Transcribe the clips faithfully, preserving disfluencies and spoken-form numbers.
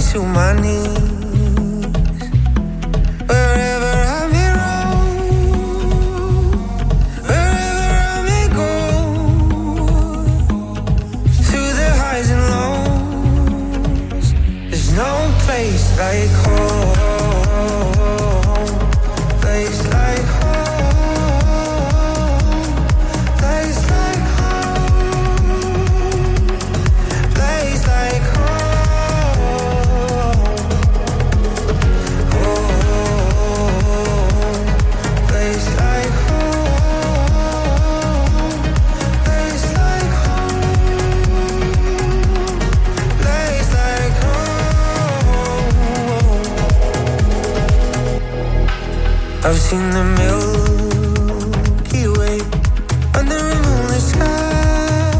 to my knees. Wherever I may roam, wherever I may go, through the highs and lows, there's no place like home. Place like home. Place like home. Place like home. Oh, place like home. Place like home. Place like home. I've seen the Milky Way under a moonlit sky,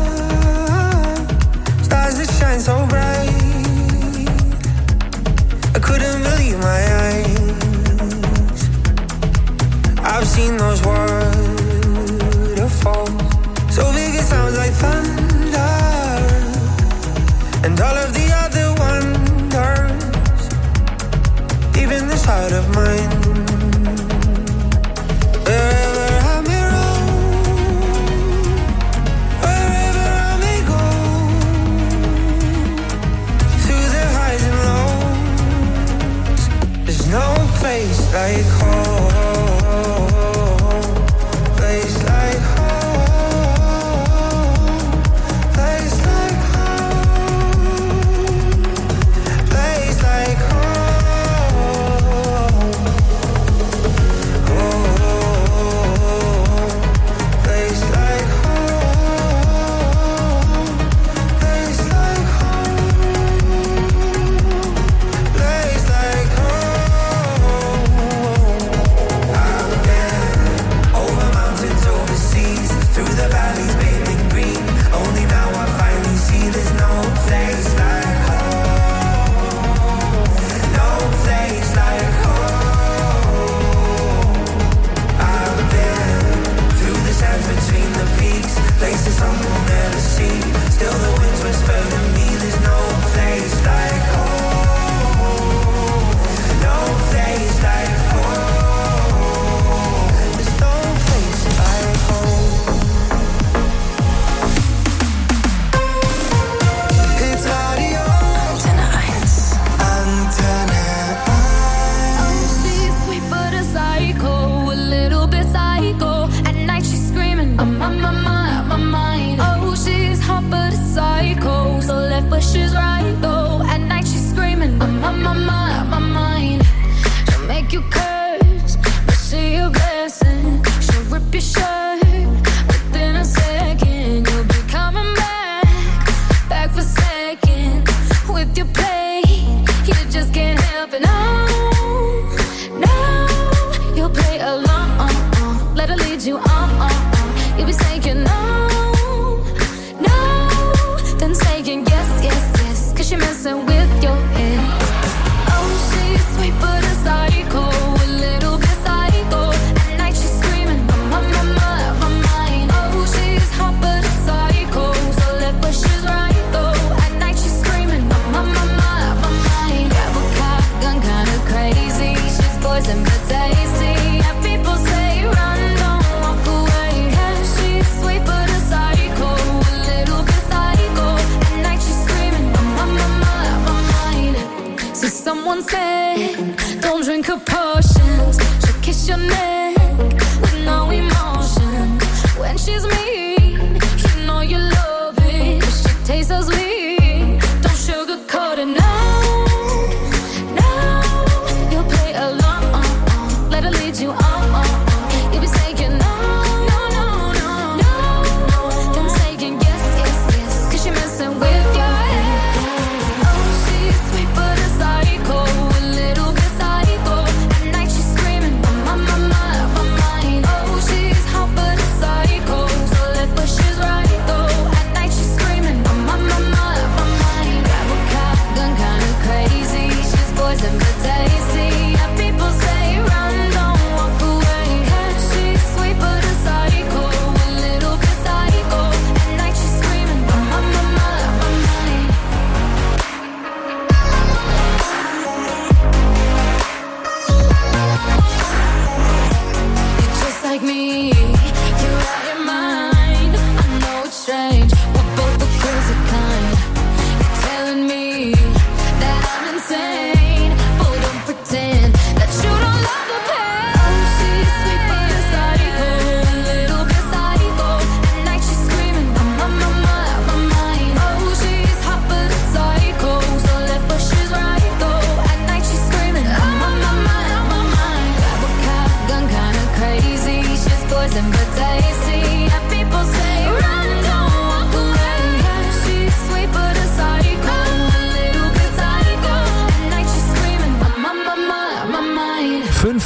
stars that shine so bright, I couldn't believe my eyes. I've seen those waterfalls, so big it sounds like thunder, and all of the other wonders, even this heart of mine. Wherever I may roam, wherever I may go, through the highs and lows, there's no place like home. Place like home. Place like home. Place like home. Oh, place like home. Place like home. Place like home. I've been over mountains, overseas, through the valleys, bathed in green. Only now I finally see there's no place like home. No place like home. I've been through the sands between the peaks, places some will never see. Still the winds whisper to me, there's no place like home. No place like home. There's no place like home. It's radio Antenne eins. Antenne eins. She's sweet but a psycho, a little bit psycho. At night she's screaming, I'm on my mind, my mind. Oh, she's hot but a psycho, so left but she's right though. At night she's screaming, I'm on my mind, my mind. She'll make you curse, but she a blessing. She'll rip your shirt within a second. You'll be coming back, back for seconds with your play. You just can't help it, no, no. You'll play along, let her lead you on, on, on. You'll be saying no, no, then saying yes, yes, yes, 'cause you're messing with your head. Oh, she's sweet but a psycho, a little bit psycho. At night she's screaming, I'm on my mind, my mind. Oh, she's hot but a psycho, so left but she's right though. At night she's screaming, I'm on my mind, my mind. Grab a cop gun, kinda crazy. She's poison but tasty. Yeah, people say run, don't walk away. Yeah, she's sweet but a psycho, a little bit psycho. At night she's screaming, I'm on my mind, my mind. See, someone said, don't drink her potions. She'll kiss your neck with no emotion. When she's mean, you know you love it. She tastes so sweet, don't sugarcoat it, no, no. You'll play along, let her lead you on, you'll be saying no, no, no, no, no, then saying yes, yes, yes, 'cause you're messing with your head. Oh, she's sweet but a psycho, a little bit psycho. At night she's screaming, I'm on my mind, my mind. Oh, she's hot but a psycho, so left but she's right though. At night she's screaming, I'm on my mind.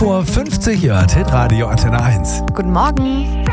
Vor fünfzig Jahren Hitradio Antenne eins. Guten Morgen.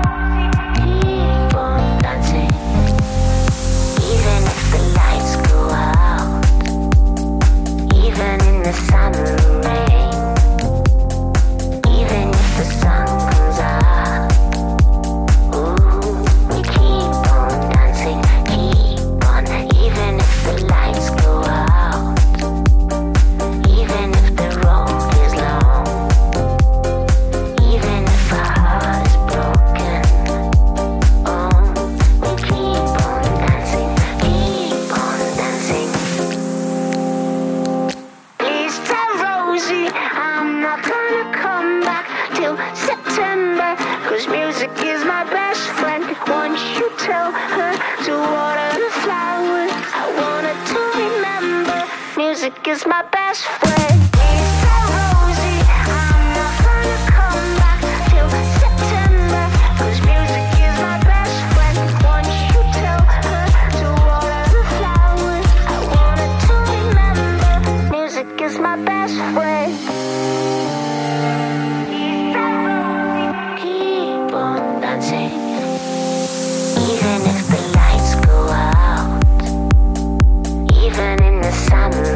Is my best friend. Please tell Rosie I'm not gonna come back till September. 'Cause music is my best friend. Once you tell her to water the flowers, I want her to remember. Music is my best friend. Please tell Rosie, keep on dancing. Even if the lights go out, even in the summer.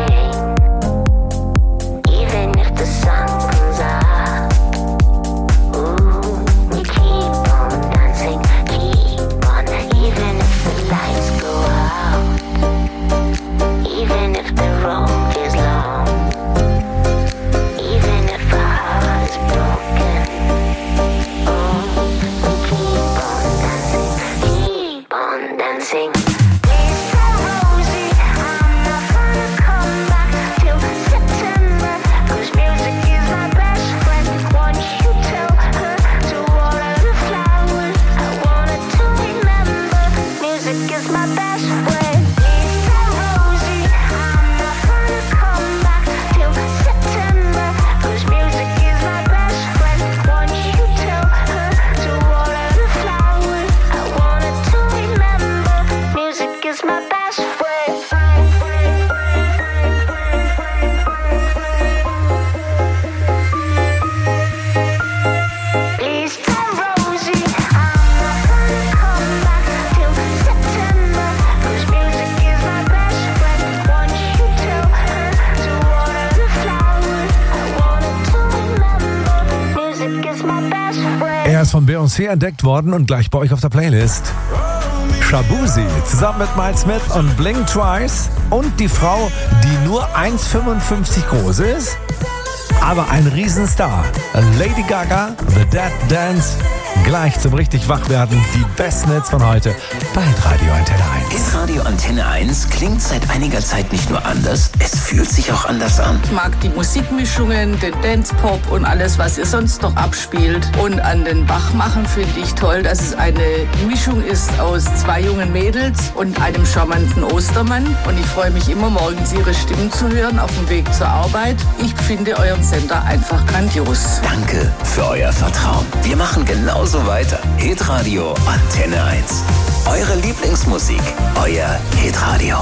Er ist von Beyoncé entdeckt worden und gleich bei euch auf der Playlist. Shaboozey zusammen mit Miles Smith und Blink Twice und die Frau, die nur eins Komma fünfundfünfzig groß ist, aber ein Riesenstar. Lady Gaga, The Dead Dance. Gleich zum richtig Wachwerden die besten Hits von heute bei Hitradio Antenne eins. Hitradio Antenne eins klingt seit einiger Zeit nicht nur anders, es fühlt sich auch anders an. Ich mag die Musikmischungen, den Dance-Pop und alles, was ihr sonst noch abspielt. Und an den Wachmachen finde ich toll, dass es eine Mischung ist aus zwei jungen Mädels und einem charmanten Ostermann. Und ich freue mich immer morgens, ihre Stimmen zu hören auf dem Weg zur Arbeit. Ich finde euren Sender einfach grandios. Danke für euer Vertrauen. Wir machen genauso weiter. Hitradio Antenne eins. Eure Lieblingsmusik. Euer Hitradio.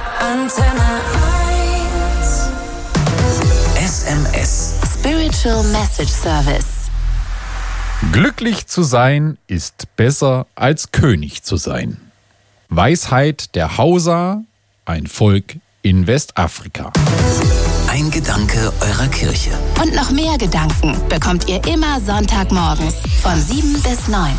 Antenne eins. S M S. Spiritual Message Service. Glücklich zu sein ist besser als König zu sein. Weisheit der Hausa, ein Volk in Westafrika. Ein Gedanke eurer Kirche. Und noch mehr Gedanken bekommt ihr immer Sonntagmorgens von sieben bis neun.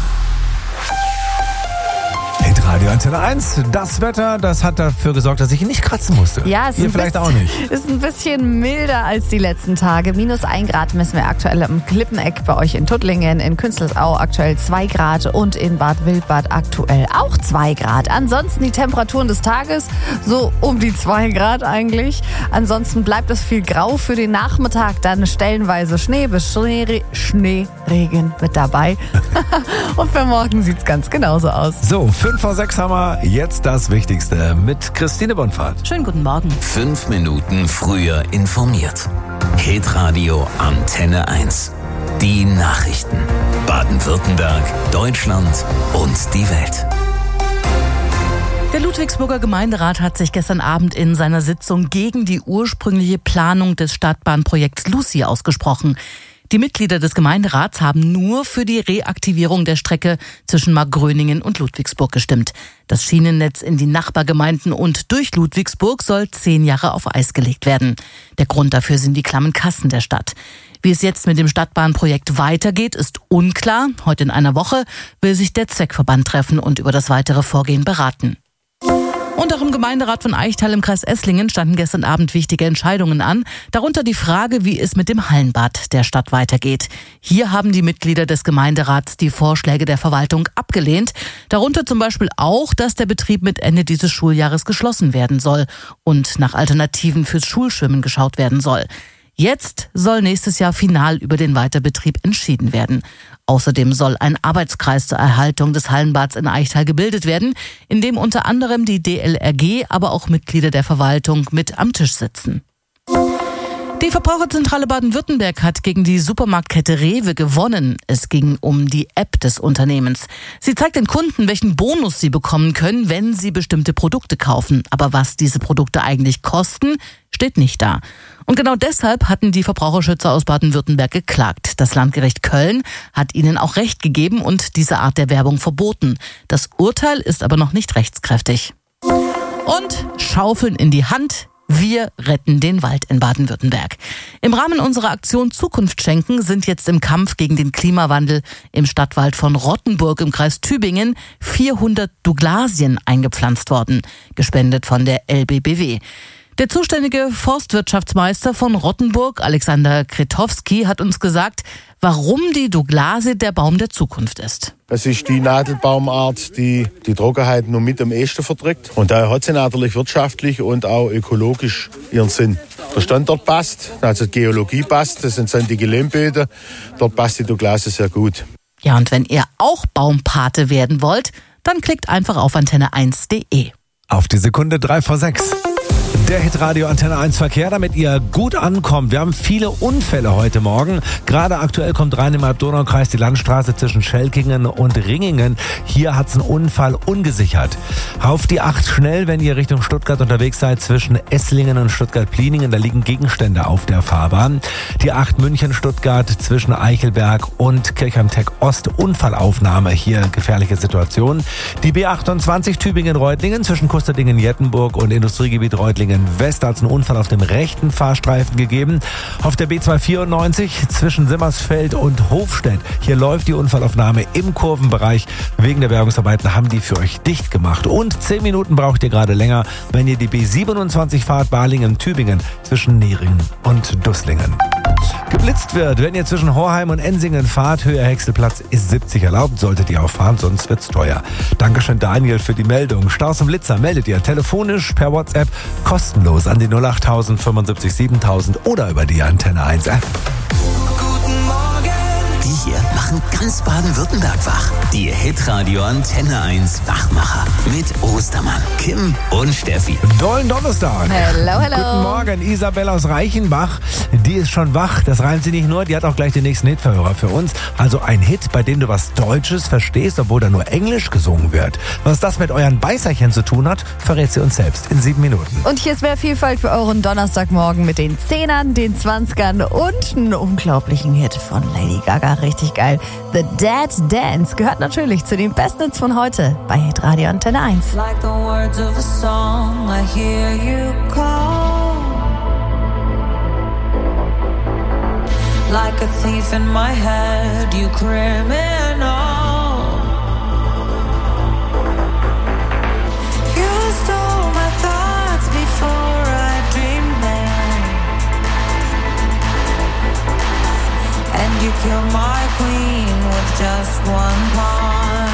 Hitradio Antenne eins. Das Wetter, das hat dafür gesorgt, dass ich ihn nicht kratzen musste. Ja, es Ihr ist vielleicht bisschen, auch nicht. Ist ein bisschen milder als die letzten Tage. Minus ein Grad messen wir aktuell am Klippeneck bei euch in Tuttlingen, in Künzelsau aktuell zwei Grad und in Bad Wildbad aktuell auch zwei Grad. Ansonsten die Temperaturen des Tages so um die zwei Grad eigentlich. Ansonsten bleibt es viel grau für den Nachmittag, dann stellenweise Schnee bis Schnee, Schneeregen mit dabei. Und für morgen sieht es ganz genauso aus. So, fünf vor sechs haben wir jetzt das Wichtigste mit Christine Bonfahrt. Schönen guten Morgen. Fünf Minuten früher informiert. Hitradio Antenne eins. Die Nachrichten. Baden-Württemberg, Deutschland und die Welt. Der Der Ludwigsburger Gemeinderat hat sich gestern Abend in seiner Sitzung gegen die ursprüngliche Planung des Stadtbahnprojekts Lucy ausgesprochen. Die Mitglieder des Gemeinderats haben nur für die Reaktivierung der Strecke zwischen Markgröningen und Ludwigsburg gestimmt. Das Schienennetz in die Nachbargemeinden und durch Ludwigsburg soll zehn Jahre auf Eis gelegt werden. Der Grund dafür sind die klammen Kassen der Stadt. Wie es jetzt mit dem Stadtbahnprojekt weitergeht, ist unklar. Heute in einer Woche will sich der Zweckverband treffen und über das weitere Vorgehen beraten. Und auch im Gemeinderat von Eichtal im Kreis Esslingen standen gestern Abend wichtige Entscheidungen an, darunter die Frage, wie es mit dem Hallenbad der Stadt weitergeht. Hier haben die Mitglieder des Gemeinderats die Vorschläge der Verwaltung abgelehnt, darunter zum Beispiel auch, dass der Betrieb mit Ende dieses Schuljahres geschlossen werden soll und nach Alternativen fürs Schulschwimmen geschaut werden soll. Jetzt soll nächstes Jahr final über den Weiterbetrieb entschieden werden. Außerdem soll ein Arbeitskreis zur Erhaltung des Hallenbads in Eichtal gebildet werden, in dem unter anderem die D L R G, aber auch Mitglieder der Verwaltung mit am Tisch sitzen. Die Verbraucherzentrale Baden-Württemberg hat gegen die Supermarktkette Rewe gewonnen. Es ging um die App des Unternehmens. Sie zeigt den Kunden, welchen Bonus sie bekommen können, wenn sie bestimmte Produkte kaufen. Aber was diese Produkte eigentlich kosten, steht nicht da. Und genau deshalb hatten die Verbraucherschützer aus Baden-Württemberg geklagt. Das Landgericht Köln hat ihnen auch Recht gegeben und diese Art der Werbung verboten. Das Urteil ist aber noch nicht rechtskräftig. Und Schaufeln in die Hand. Wir retten den Wald in Baden-Württemberg. Im Rahmen unserer Aktion Zukunft schenken sind jetzt im Kampf gegen den Klimawandel im Stadtwald von Rottenburg im Kreis Tübingen vierhundert Douglasien eingepflanzt worden, gespendet von der L B B W. Der zuständige Forstwirtschaftsmeister von Rottenburg, Alexander Kretowski, hat uns gesagt, warum die Douglasie der Baum der Zukunft ist. Es ist die Nadelbaumart, die die Trockenheit nur mit am ehesten verträgt. Und daher hat sie natürlich wirtschaftlich und auch ökologisch ihren Sinn. Der Standort passt, also die Geologie passt, das sind sandige Lehmböden, dort passt die Douglasie sehr gut. Ja, und wenn ihr auch Baumpate werden wollt, dann klickt einfach auf antenne eins punkt de. Auf die Sekunde drei vor sechs. Der Hitradio Antenne eins Verkehr, damit ihr gut ankommt. Wir haben viele Unfälle heute Morgen. Gerade aktuell kommt rein im Main-Donau-Kreis die Landstraße zwischen Schelkingen und Ringingen. Hier hat's einen Unfall ungesichert. Auf die acht schnell, wenn ihr Richtung Stuttgart unterwegs seid, zwischen Esslingen und Stuttgart-Pliningen. Da liegen Gegenstände auf der Fahrbahn. Die acht München-Stuttgart zwischen Eichelberg und Kirchheim-Tech-Ost. Unfallaufnahme, hier gefährliche Situation. Die B achtundzwanzig Tübingen-Reutlingen zwischen Kusterdingen-Jettenburg und Industriegebiet Reutlingen West hat es einen Unfall auf dem rechten Fahrstreifen gegeben. Auf der B zweihundertvierundneunzig zwischen Simmersfeld und Hofstedt. Hier läuft die Unfallaufnahme im Kurvenbereich. Wegen der Bergungsarbeiten haben die für euch dicht gemacht. Und zehn Minuten braucht ihr gerade länger, wenn ihr die B siebenundzwanzig fahrt, Balingen-Tübingen zwischen Neringen und Dusslingen. Geblitzt wird, wenn ihr zwischen Horheim und Ensingen fahrt. Höhe Häckselplatz ist siebzig erlaubt, solltet ihr auch fahren, sonst wird's teuer. Dankeschön Daniel für die Meldung. Staus und Blitzer meldet ihr telefonisch per WhatsApp kostenlos an die null acht null fünfundsiebzig siebentausend oder über die Antenne eins App. Die hier machen ganz Baden-Württemberg wach. Die Hitradio Antenne eins Wachmacher mit Ostermann, Kim und Steffi. Dollen Donnerstag. Hello, hello. Guten Morgen, Isabel aus Reichenbach. Die ist schon wach. Das reimt sie nicht nur, die hat auch gleich den nächsten Hitverhörer für uns. Also ein Hit, bei dem du was Deutsches verstehst, obwohl da nur Englisch gesungen wird. Was das mit euren Beißerchen zu tun hat, verrät sie uns selbst in sieben Minuten. Und hier ist mehr Vielfalt für euren Donnerstagmorgen mit den Zehnern, den Zwanzigern und einem unglaublichen Hit von Lady Gaga. Richtig geil. The Dead Dance gehört natürlich zu den besten Hits von heute bei Hitradio Antenne eins. Like the words of a song, I hear you call. Like a thief in my head, you criminal. You stole my thoughts before I dreamed them, and you killed my queen with just one pawn.